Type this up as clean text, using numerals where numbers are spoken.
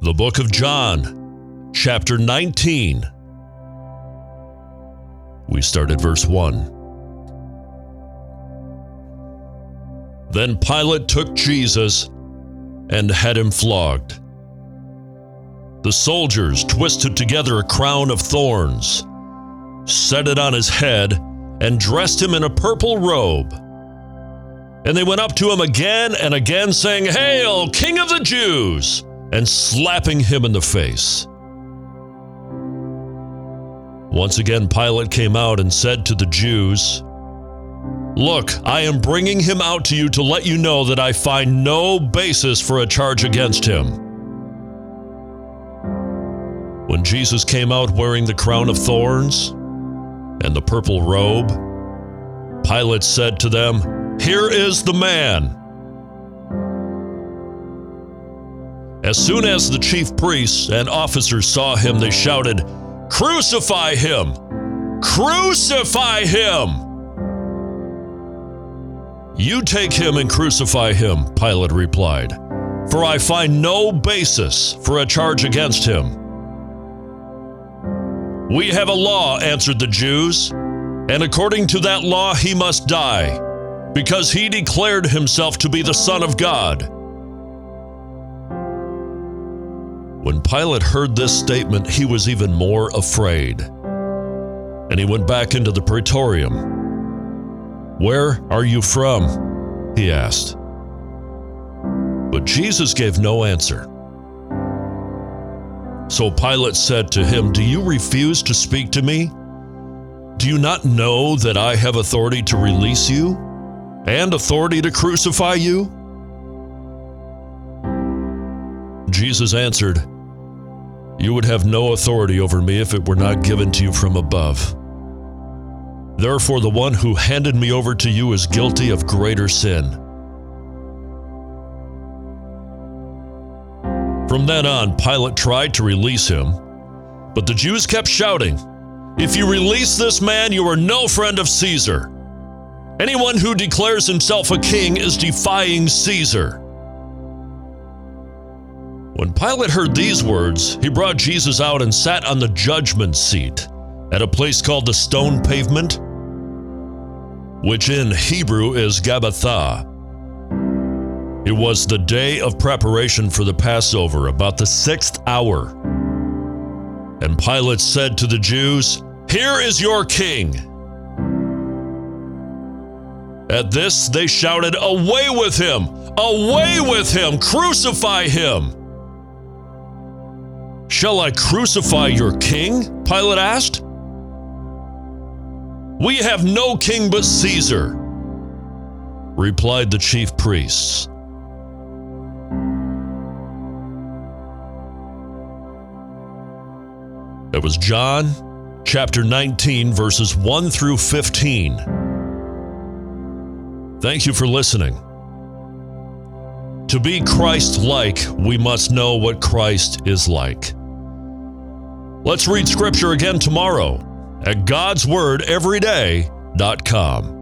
The book of John, chapter 19. We start at verse 1. Then Pilate took Jesus and had him flogged. The soldiers twisted together a crown of thorns, set it on his head, and dressed him in a purple robe. And they went up to him again and again, saying, "Hail, King of the Jews!" and slapping him in the face. Once again Pilate came out and said to the Jews, "Look, I am bringing him out to you to let you know that I find no basis for a charge against him." When Jesus came out wearing the crown of thorns and the purple robe, Pilate said to them, "Here is the man." As soon as the chief priests and officers saw him, they shouted, "Crucify him! Crucify him!" "You take him and crucify him," Pilate replied, "for I find no basis for a charge against him." "We have a law," answered the Jews, "and according to that law he must die, because he declared himself to be the Son of God." When Pilate heard this statement, he was even more afraid, and he went back into the praetorium. "Where are you from?" he asked. But Jesus gave no answer. So Pilate said to him, "Do you refuse to speak to me? Do you not know that I have authority to release you and authority to crucify you?" Jesus answered, "You would have no authority over me if it were not given to you from above. Therefore, the one who handed me over to you is guilty of greater sin." From then on, Pilate tried to release him, but the Jews kept shouting, "If you release this man, you are no friend of Caesar. Anyone who declares himself a king is defying Caesar." When Pilate heard these words, he brought Jesus out and sat on the judgment seat at a place called the Stone Pavement, which in Hebrew is Gabbatha. It was the day of preparation for the Passover, about the 6th hour. And Pilate said to the Jews, "Here is your king." At this they shouted, "Away with him! Away with him! Crucify him!" "Shall I crucify your king?" Pilate asked. "We have no king but Caesar," replied the chief priests. That was John chapter 19, verses 1 through 15. Thank you for listening. To be Christ-like, we must know what Christ is like. Let's read Scripture again tomorrow at GodsWordEveryday.com.